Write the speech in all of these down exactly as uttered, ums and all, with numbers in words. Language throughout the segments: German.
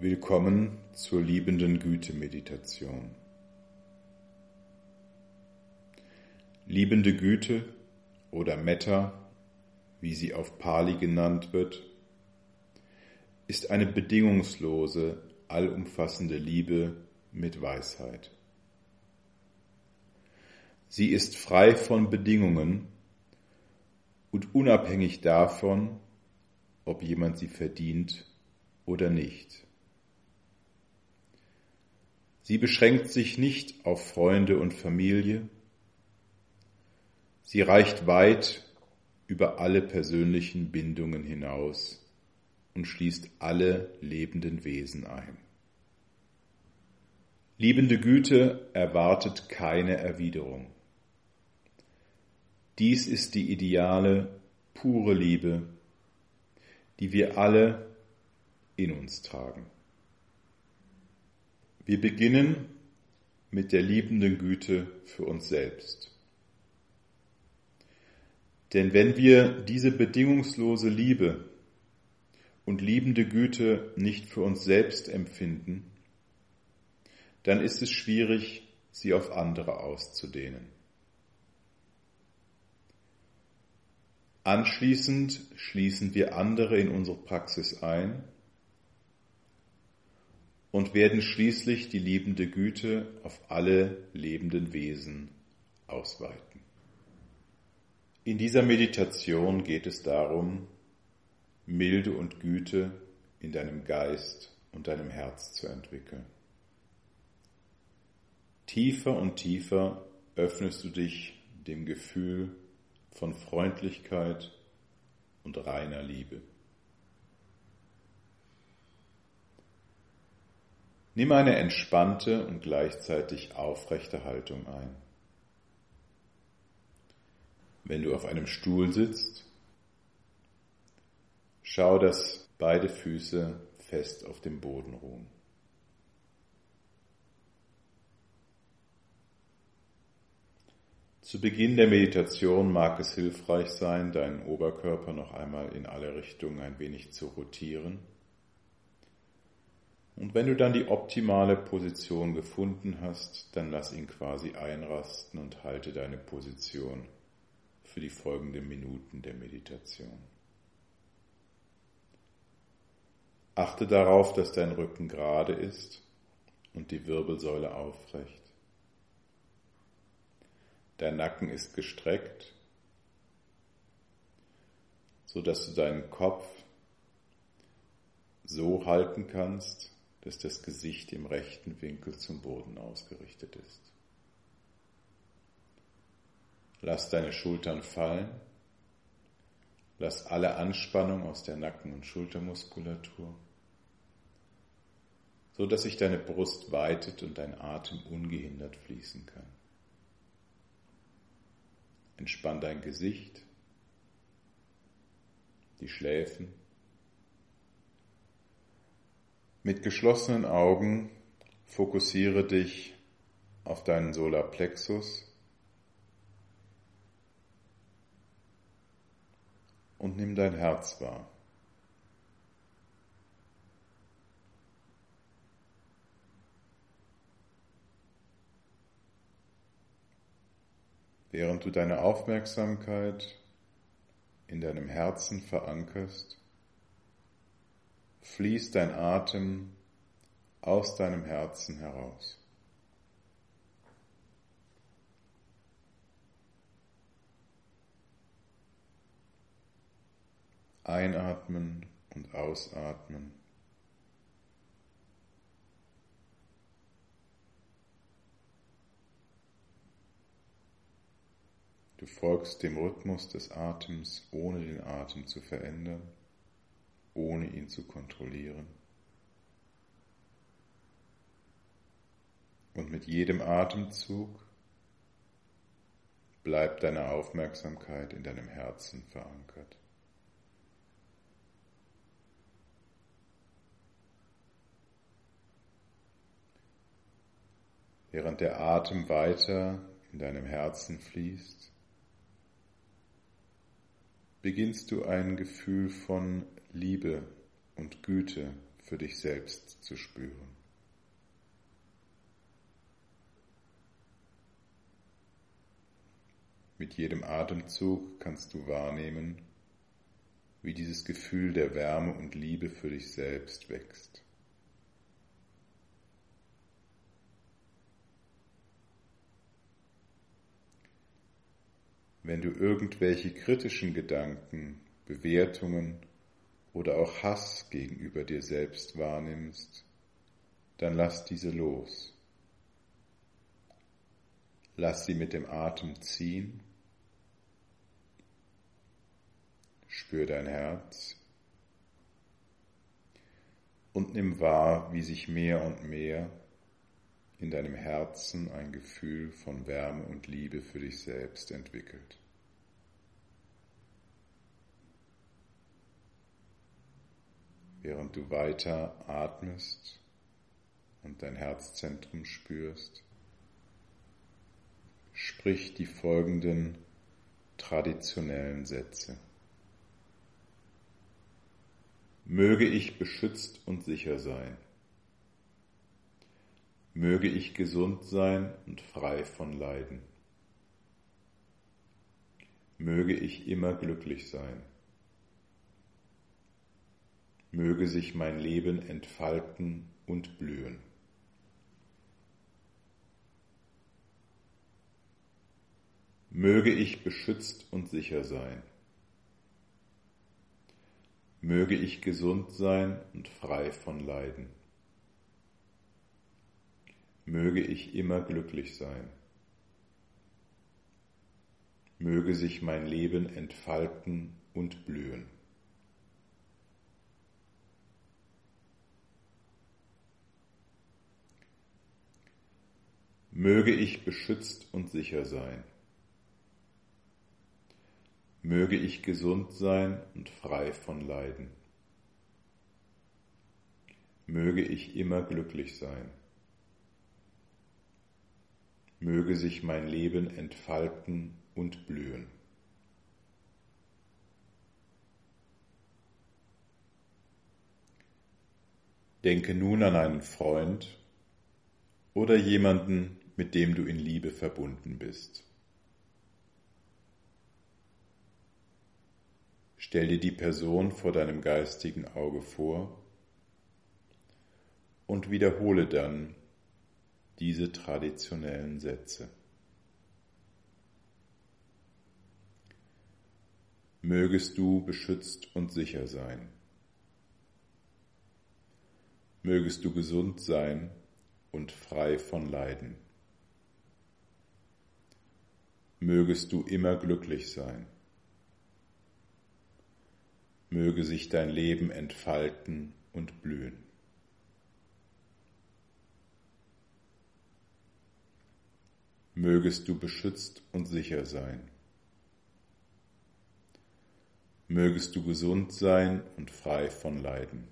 Willkommen zur liebenden Güte-Meditation. Liebende Güte oder Metta, wie sie auf Pali genannt wird, ist eine bedingungslose, allumfassende Liebe mit Weisheit. Sie ist frei von Bedingungen und unabhängig davon, ob jemand sie verdient oder nicht. Sie beschränkt sich nicht auf Freunde und Familie. Sie reicht weit über alle persönlichen Bindungen hinaus und schließt alle lebenden Wesen ein. Liebende Güte erwartet keine Erwiderung. Dies ist die ideale, pure Liebe, die wir alle in uns tragen. Wir beginnen mit der liebenden Güte für uns selbst. Denn wenn wir diese bedingungslose Liebe und liebende Güte nicht für uns selbst empfinden, dann ist es schwierig, sie auf andere auszudehnen. Anschließend schließen wir andere in unsere Praxis ein und werden schließlich die liebende Güte auf alle lebenden Wesen ausweiten. In dieser Meditation geht es darum, Milde und Güte in deinem Geist und deinem Herz zu entwickeln. Tiefer und tiefer öffnest du dich dem Gefühl von Freundlichkeit und reiner Liebe. Nimm eine entspannte und gleichzeitig aufrechte Haltung ein. Wenn du auf einem Stuhl sitzt, schau, dass beide Füße fest auf dem Boden ruhen. Zu Beginn der Meditation mag es hilfreich sein, deinen Oberkörper noch einmal in alle Richtungen ein wenig zu rotieren. Und wenn du dann die optimale Position gefunden hast, dann lass ihn quasi einrasten und halte deine Position für die folgenden Minuten der Meditation. Achte darauf, dass dein Rücken gerade ist und die Wirbelsäule aufrecht. Dein Nacken ist gestreckt, sodass du deinen Kopf so halten kannst, dass das Gesicht im rechten Winkel zum Boden ausgerichtet ist. Lass deine Schultern fallen, lass alle Anspannung aus der Nacken- und Schultermuskulatur, so dass sich deine Brust weitet und dein Atem ungehindert fließen kann. Entspann dein Gesicht, die Schläfen. Mit geschlossenen Augen fokussiere dich auf deinen Solarplexus und nimm dein Herz wahr. Während du deine Aufmerksamkeit in deinem Herzen verankerst, fließt dein Atem aus deinem Herzen heraus. Einatmen und ausatmen. Du folgst dem Rhythmus des Atems, ohne den Atem zu verändern, ohne ihn zu kontrollieren. Und mit jedem Atemzug bleibt deine Aufmerksamkeit in deinem Herzen verankert. Während der Atem weiter in deinem Herzen fließt, beginnst du ein Gefühl von Liebe und Güte für dich selbst zu spüren. Mit jedem Atemzug kannst du wahrnehmen, wie dieses Gefühl der Wärme und Liebe für dich selbst wächst. Wenn du irgendwelche kritischen Gedanken, Bewertungen oder auch Hass gegenüber dir selbst wahrnimmst, dann lass diese los. Lass sie mit dem Atem ziehen. Spür dein Herz und nimm wahr, wie sich mehr und mehr in deinem Herzen ein Gefühl von Wärme und Liebe für dich selbst entwickelt. Während du weiter atmest und dein Herzzentrum spürst, sprich die folgenden traditionellen Sätze. Möge ich beschützt und sicher sein. Möge ich gesund sein und frei von Leiden. Möge ich immer glücklich sein. Möge sich mein Leben entfalten und blühen. Möge ich beschützt und sicher sein. Möge ich gesund sein und frei von Leiden. Möge ich immer glücklich sein. Möge sich mein Leben entfalten und blühen. Möge ich beschützt und sicher sein. Möge ich gesund sein und frei von Leiden. Möge ich immer glücklich sein. Möge sich mein Leben entfalten und blühen. Denke nun an einen Freund oder jemanden, mit dem du in Liebe verbunden bist. Stell dir die Person vor deinem geistigen Auge vor und wiederhole dann diese traditionellen Sätze. Mögest du beschützt und sicher sein. Mögest du gesund sein und frei von Leiden. Mögest du immer glücklich sein. Möge sich dein Leben entfalten und blühen. Mögest du beschützt und sicher sein. Mögest du gesund sein und frei von Leiden.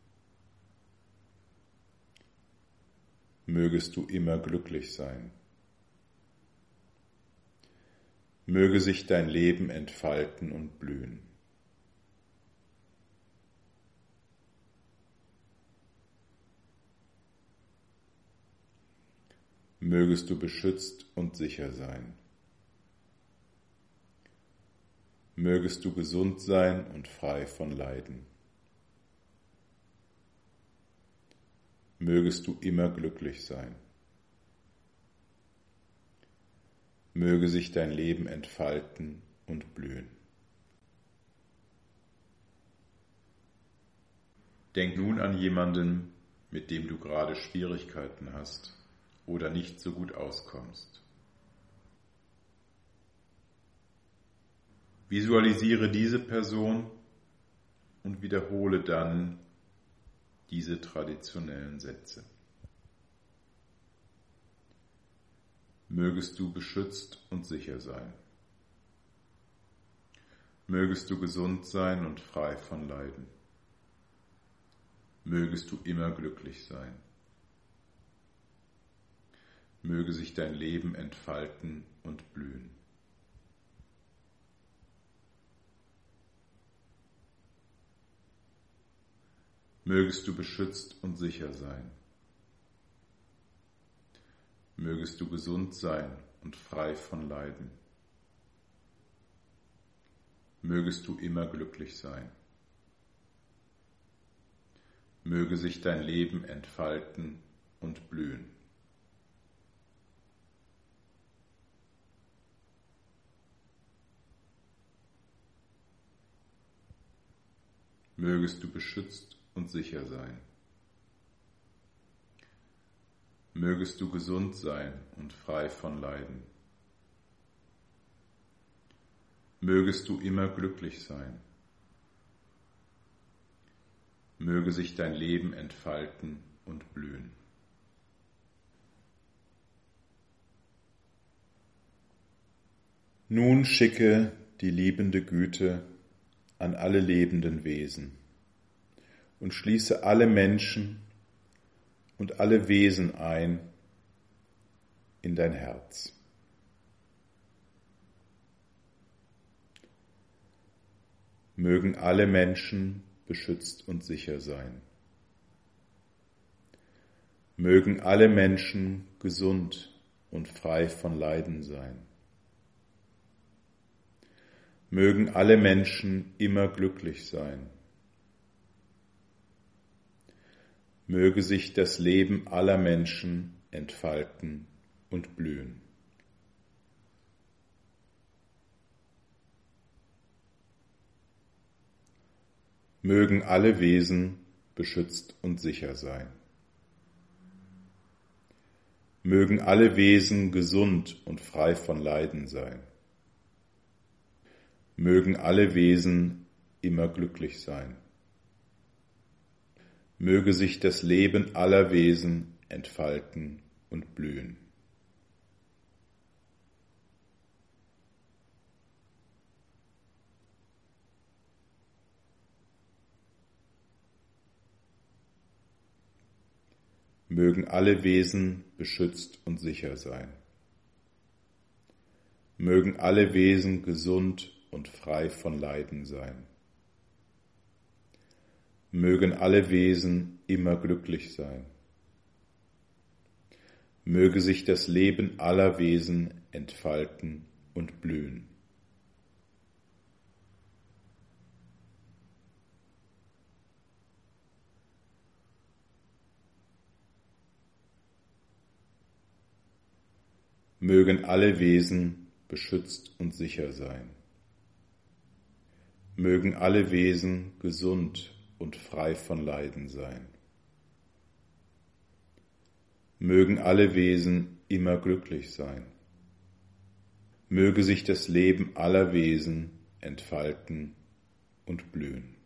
Mögest du immer glücklich sein. Möge sich dein Leben entfalten und blühen. Mögest du beschützt und sicher sein. Mögest du gesund sein und frei von Leiden. Mögest du immer glücklich sein. Möge sich dein Leben entfalten und blühen. Denk nun an jemanden, mit dem du gerade Schwierigkeiten hast oder nicht so gut auskommst. Visualisiere diese Person und wiederhole dann diese traditionellen Sätze. Mögest du beschützt und sicher sein. Mögest du gesund sein und frei von Leiden. Mögest du immer glücklich sein. Möge sich dein Leben entfalten und blühen. Mögest du beschützt und sicher sein. Mögest du gesund sein und frei von Leiden. Mögest du immer glücklich sein. Möge sich dein Leben entfalten und blühen. Mögest du beschützt und sicher sein. Mögest du gesund sein und frei von Leiden. Mögest du immer glücklich sein. Möge sich dein Leben entfalten und blühen. Nun schicke die liebende Güte an alle lebenden Wesen und schließe alle Menschen und alle Wesen ein in dein Herz. Mögen alle Menschen beschützt und sicher sein. Mögen alle Menschen gesund und frei von Leiden sein. Mögen alle Menschen immer glücklich sein. Möge sich das Leben aller Menschen entfalten und blühen. Mögen alle Wesen beschützt und sicher sein. Mögen alle Wesen gesund und frei von Leiden sein. Mögen alle Wesen immer glücklich sein. Möge sich das Leben aller Wesen entfalten und blühen. Mögen alle Wesen beschützt und sicher sein. Mögen alle Wesen gesund und frei von Leiden sein. Mögen alle Wesen immer glücklich sein. Möge sich das Leben aller Wesen entfalten und blühen. Mögen alle Wesen beschützt und sicher sein. Mögen alle Wesen gesund und frei von Leiden sein. Mögen alle Wesen immer glücklich sein. Möge sich das Leben aller Wesen entfalten und blühen.